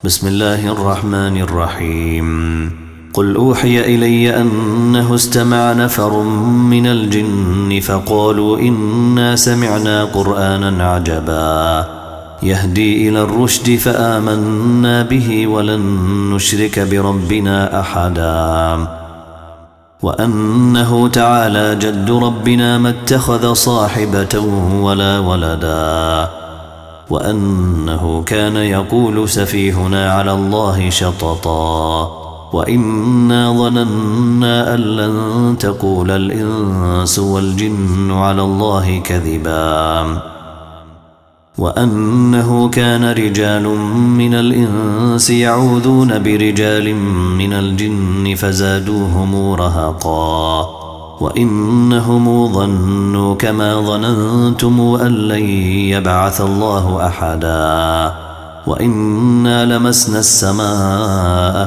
بسم الله الرحمن الرحيم. قل أوحي إلي أنه استمع نفر من الجن فقالوا إنا سمعنا قرآنا عجبا يهدي إلى الرشد فآمنا به ولن نشرك بربنا أحدا وأنه تعالى جد ربنا ما اتخذ صاحبة ولا ولدا وأنه كان يقول سفيهنا على الله شططا وإنا ظننا أن لن تقول الإنس والجن على الله كذبا وأنه كان رجال من الإنس يعوذون برجال من الجن فزادوهم رهقا وإنهم ظنوا كما ظننتم أن لن يبعث الله أحدا وإنا لمسنا السماء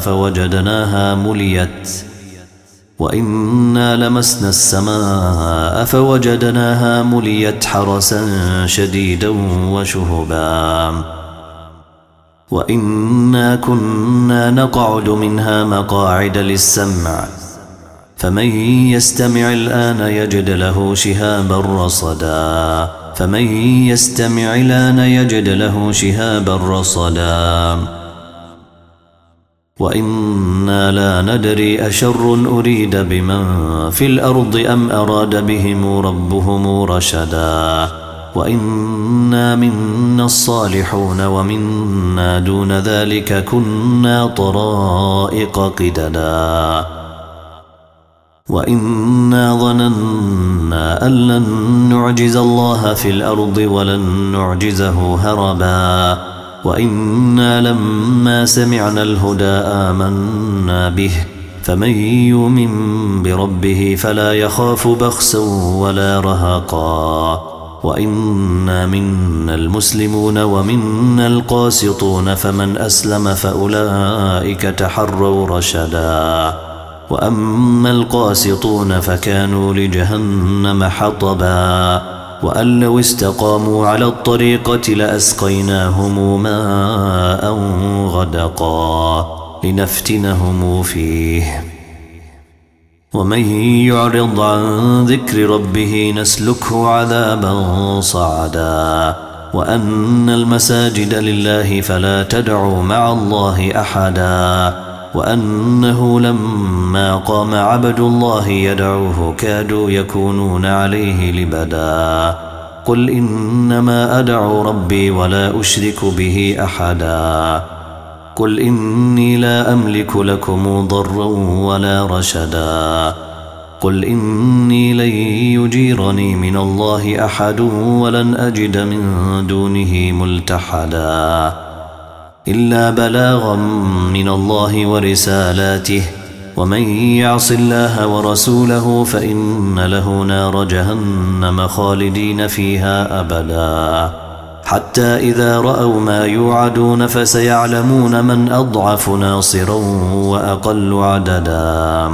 فوجدناها مليت حرسا شديدا وشهبا وإنا كنا نقعد منها مقاعد للسمع فمن يستمع الآن يجد له شهابا رصدا وإنا لا ندري أشر أريد بمن في الأرض أم أراد بهم ربهم رشدا وإنا منا الصالحون ومنا دون ذلك كنا طرائق قددا وإنا ظننا أن لن نعجز الله في الأرض ولن نعجزه هربا وإنا لما سمعنا الهدى آمنا به فمن يؤمن بربه فلا يخاف بخسا ولا رهقا وإنا منا المسلمون ومنا القاسطون فمن أسلم فأولئك تحروا رشدا وأما القاسطون فكانوا لجهنم حطبا وأن لو استقاموا على الطريقة لأسقيناهم ماء غدقا لنفتنهم فيه ومن يعرض عن ذكر ربه نسلكه عذابا صعدا وأن المساجد لله فلا تدعوا مع الله أحدا وأنه لما قام عبد الله يدعوه كادوا يكونون عليه لبدا قل إنما أدعو ربي ولا أشرك به أحدا قل إني لا أملك لكم ضرا ولا رشدا قل إني لن يجيرني من الله أحد ولن أجد من دونه ملتحدا إلا بلاغا من الله ورسالاته ومن يعص الله ورسوله فإن له نار جهنم خالدين فيها أبدا حتى إذا رأوا ما يوعدون فسيعلمون من أضعف ناصرا وأقل عددا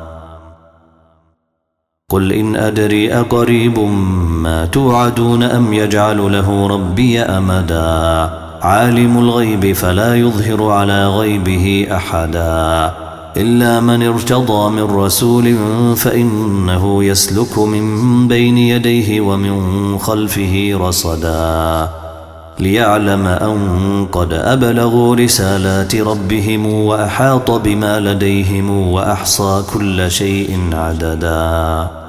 قل إن أدري أقريب ما توعدون أم يجعل له ربي أمدا عالم الغيب فلا يظهر على غيبه أحدا إلا من ارتضى من رسول فإنه يسلك من بين يديه ومن خلفه رصدا ليعلم أن قد أبلغوا رسالات ربهم وأحاط بما لديهم وأحصى كل شيء عددا.